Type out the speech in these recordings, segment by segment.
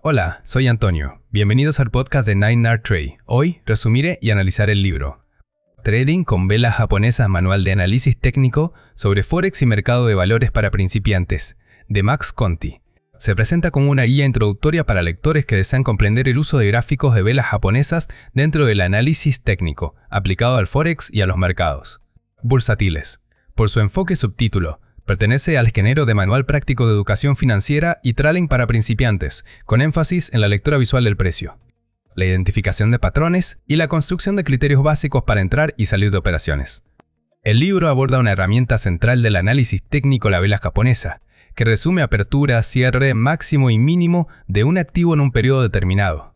Hola, soy Antonio. Bienvenidos al podcast de 9 Trade. Hoy resumiré y analizaré el libro Trading con velas japonesas, manual de análisis técnico sobre Forex y mercado de valores para principiantes, de Max Conti. Se presenta como una guía introductoria para lectores que desean comprender el uso de gráficos de velas japonesas dentro del análisis técnico, aplicado al Forex y a los mercados bursátiles. Por su enfoque subtítulo, pertenece al género de manual práctico de educación financiera y trading para principiantes, con énfasis en la lectura visual del precio, la identificación de patrones y la construcción de criterios básicos para entrar y salir de operaciones. El libro aborda una herramienta central del análisis técnico, la vela japonesa, que resume apertura, cierre, máximo y mínimo de un activo en un periodo determinado.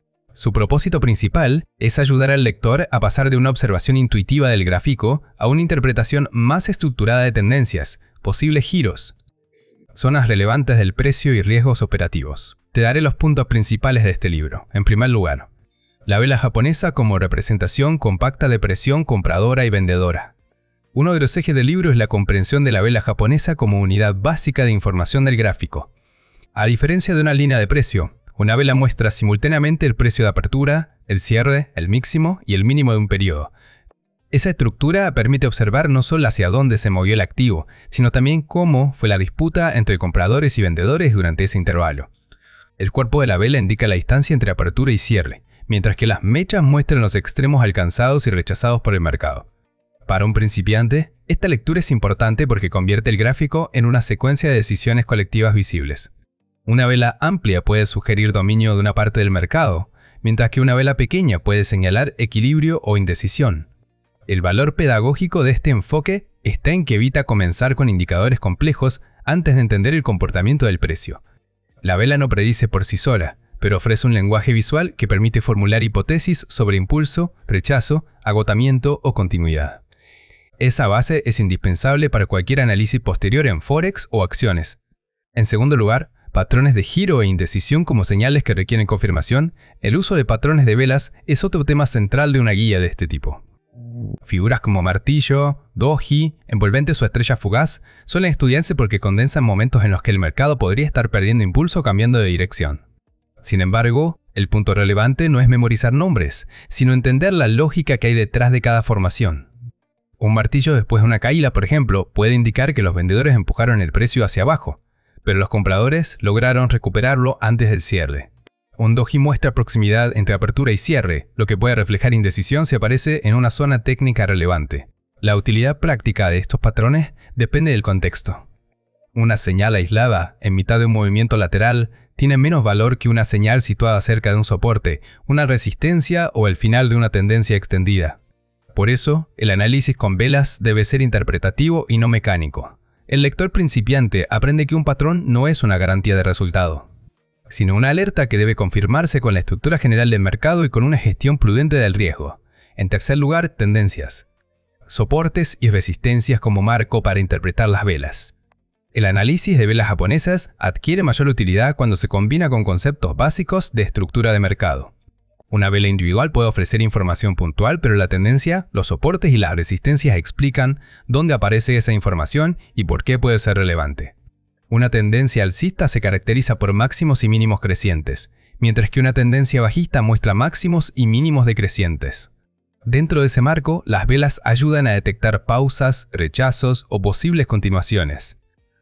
Su propósito principal es ayudar al lector a pasar de una observación intuitiva del gráfico a una interpretación más estructurada de tendencias, posibles giros, zonas relevantes del precio y riesgos operativos. Te daré los puntos principales de este libro. En primer lugar, la vela japonesa como representación compacta de presión compradora y vendedora. Uno de los ejes del libro es la comprensión de la vela japonesa como unidad básica de información del gráfico. A diferencia de una línea de precio, una vela muestra simultáneamente el precio de apertura, el cierre, el máximo y el mínimo de un periodo. Esa estructura permite observar no solo hacia dónde se movió el activo, sino también cómo fue la disputa entre compradores y vendedores durante ese intervalo. El cuerpo de la vela indica la distancia entre apertura y cierre, mientras que las mechas muestran los extremos alcanzados y rechazados por el mercado. Para un principiante, esta lectura es importante porque convierte el gráfico en una secuencia de decisiones colectivas visibles. Una vela amplia puede sugerir dominio de una parte del mercado, mientras que una vela pequeña puede señalar equilibrio o indecisión. El valor pedagógico de este enfoque está en que evita comenzar con indicadores complejos antes de entender el comportamiento del precio. La vela no predice por sí sola, pero ofrece un lenguaje visual que permite formular hipótesis sobre impulso, rechazo, agotamiento o continuidad. Esa base es indispensable para cualquier análisis posterior en Forex o acciones. En segundo lugar, patrones de giro e indecisión como señales que requieren confirmación. El uso de patrones de velas es otro tema central de una guía de este tipo. Figuras como martillo, doji, envolventes o estrella fugaz suelen estudiarse porque condensan momentos en los que el mercado podría estar perdiendo impulso o cambiando de dirección. Sin embargo, el punto relevante no es memorizar nombres, sino entender la lógica que hay detrás de cada formación. Un martillo después de una caída, por ejemplo, puede indicar que los vendedores empujaron el precio hacia abajo, pero los compradores lograron recuperarlo antes del cierre. Un doji muestra proximidad entre apertura y cierre, lo que puede reflejar indecisión si aparece en una zona técnica relevante. La utilidad práctica de estos patrones depende del contexto. Una señal aislada, en mitad de un movimiento lateral, tiene menos valor que una señal situada cerca de un soporte, una resistencia o el final de una tendencia extendida. Por eso, el análisis con velas debe ser interpretativo y no mecánico. El lector principiante aprende que un patrón no es una garantía de resultado, sino una alerta que debe confirmarse con la estructura general del mercado y con una gestión prudente del riesgo. En tercer lugar, tendencias, soportes y resistencias como marco para interpretar las velas. El análisis de velas japonesas adquiere mayor utilidad cuando se combina con conceptos básicos de estructura de mercado. Una vela individual puede ofrecer información puntual, pero la tendencia, los soportes y las resistencias explican dónde aparece esa información y por qué puede ser relevante. Una tendencia alcista se caracteriza por máximos y mínimos crecientes, mientras que una tendencia bajista muestra máximos y mínimos decrecientes. Dentro de ese marco, las velas ayudan a detectar pausas, rechazos o posibles continuaciones.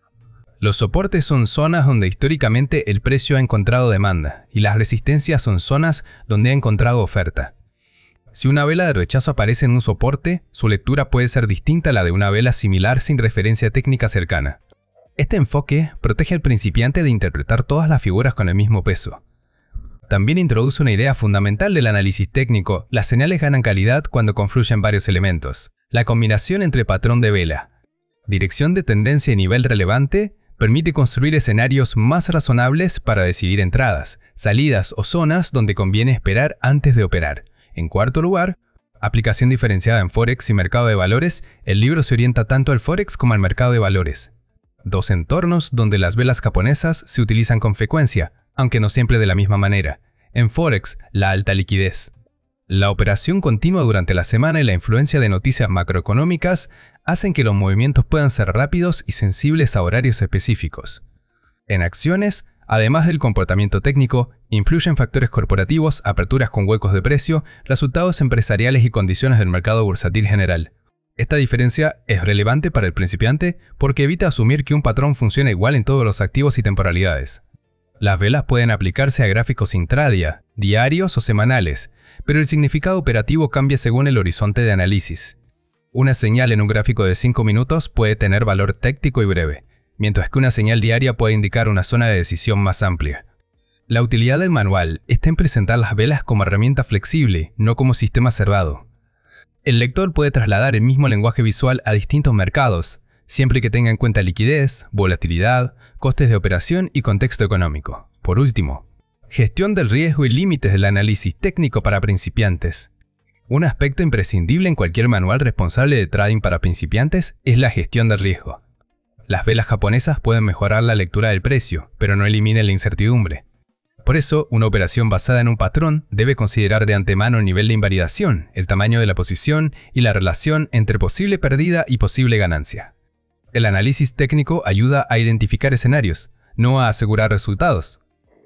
Los soportes son zonas donde históricamente el precio ha encontrado demanda, y las resistencias son zonas donde ha encontrado oferta. Si una vela de rechazo aparece en un soporte, su lectura puede ser distinta a la de una vela similar sin referencia técnica cercana. Este enfoque protege al principiante de interpretar todas las figuras con el mismo peso. También introduce una idea fundamental del análisis técnico: las señales ganan calidad cuando confluyen varios elementos. La combinación entre patrón de vela, dirección de tendencia y nivel relevante permite construir escenarios más razonables para decidir entradas, salidas o zonas donde conviene esperar antes de operar. En cuarto lugar, aplicación diferenciada en Forex y mercado de valores. El libro se orienta tanto al Forex como al mercado de valores, dos entornos donde las velas japonesas se utilizan con frecuencia, aunque no siempre de la misma manera. En Forex, la alta liquidez, la operación continua durante la semana y la influencia de noticias macroeconómicas hacen que los movimientos puedan ser rápidos y sensibles a horarios específicos. En acciones, Además del comportamiento técnico, influyen factores corporativos, aperturas con huecos de precio, resultados empresariales y condiciones del mercado bursátil general. Esta diferencia es relevante para el principiante porque evita asumir que un patrón funciona igual en todos los activos y temporalidades. Las velas pueden aplicarse a gráficos intradia, diarios o semanales, pero el significado operativo cambia según el horizonte de análisis. Una señal en un gráfico de 5 minutos puede tener valor técnico y breve, mientras que una señal diaria puede indicar una zona de decisión más amplia. La utilidad del manual está en presentar las velas como herramienta flexible, no como sistema cerrado. El lector puede trasladar el mismo lenguaje visual a distintos mercados, siempre que tenga en cuenta liquidez, volatilidad, costes de operación y contexto económico. Por último, gestión del riesgo y límites del análisis técnico para principiantes. Un aspecto imprescindible en cualquier manual responsable de trading para principiantes es la gestión del riesgo. Las velas japonesas pueden mejorar la lectura del precio, pero no eliminan la incertidumbre. Por eso, una operación basada en un patrón debe considerar de antemano el nivel de invalidación, el tamaño de la posición y la relación entre posible pérdida y posible ganancia. El análisis técnico ayuda a identificar escenarios, no a asegurar resultados.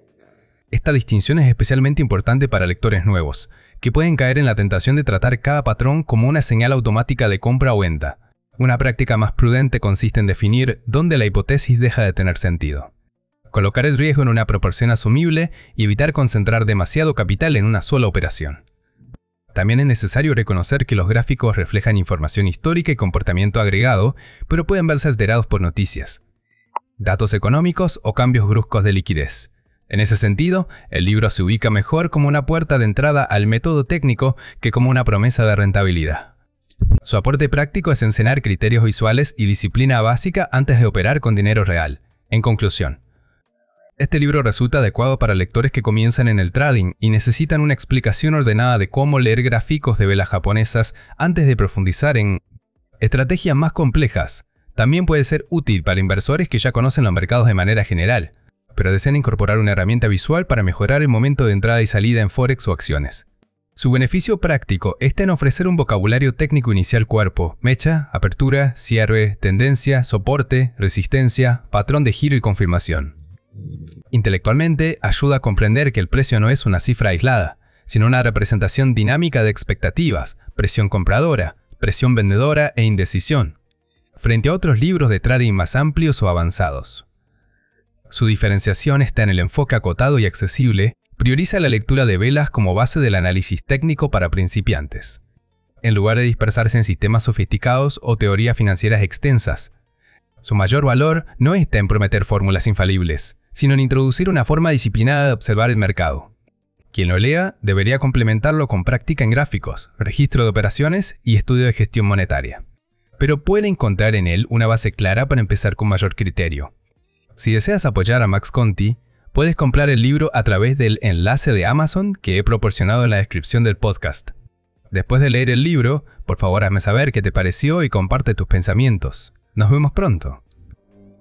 Esta distinción es especialmente importante para lectores nuevos, que pueden caer en la tentación de tratar cada patrón como una señal automática de compra o venta. Una práctica más prudente consiste en definir dónde la hipótesis deja de tener sentido. Colocar el riesgo en una proporción asumible y evitar concentrar demasiado capital en una sola operación. También es necesario reconocer que los gráficos reflejan información histórica y comportamiento agregado, pero pueden verse alterados por noticias, datos económicos o cambios bruscos de liquidez. En ese sentido, el libro se ubica mejor como una puerta de entrada al método técnico que como una promesa de rentabilidad. Su aporte práctico es enseñar criterios visuales y disciplina básica antes de operar con dinero real. En conclusión, este libro resulta adecuado para lectores que comienzan en el trading y necesitan una explicación ordenada de cómo leer gráficos de velas japonesas antes de profundizar en estrategias más complejas. También puede ser útil para inversores que ya conocen los mercados de manera general, pero desean incorporar una herramienta visual para mejorar el momento de entrada y salida en Forex o acciones. Su beneficio práctico está en ofrecer un vocabulario técnico inicial cuerpo, mecha, apertura, cierre, tendencia, soporte, resistencia, patrón de giro y confirmación. Intelectualmente, ayuda a comprender que el precio no es una cifra aislada, sino una representación dinámica de expectativas, presión compradora, presión vendedora e indecisión, frente a otros libros de trading más amplios o avanzados. Su diferenciación está en el enfoque acotado y accesible, prioriza la lectura de velas como base del análisis técnico para principiantes, en lugar de dispersarse en sistemas sofisticados o teorías financieras extensas. Su mayor valor no está en prometer fórmulas infalibles, sino en introducir una forma disciplinada de observar el mercado. Quien lo lea debería complementarlo con práctica en gráficos, registro de operaciones y estudio de gestión monetaria. Pero puede encontrar en él una base clara para empezar con mayor criterio. Si deseas apoyar a Max Conti, puedes comprar el libro a través del enlace de Amazon que he proporcionado en la descripción del podcast. Después de leer el libro, por favor hazme saber qué te pareció y comparte tus pensamientos. Nos vemos pronto.